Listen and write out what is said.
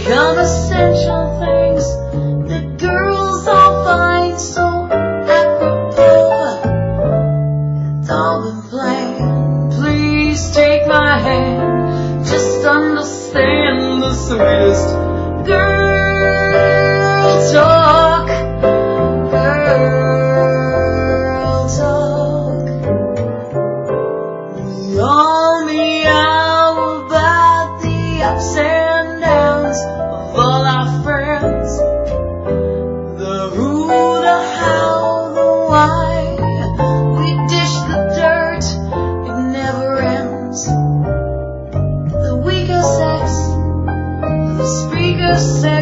Conversational things that girls all find so apropos. It's all been planned. Please take my hand. Just understand the sweetest girl talk. Girl talk. We all meow about the ups and downs of all our friends. The who, the how, the why. We dish the dirt, it never ends. The weaker sex, the speaker says.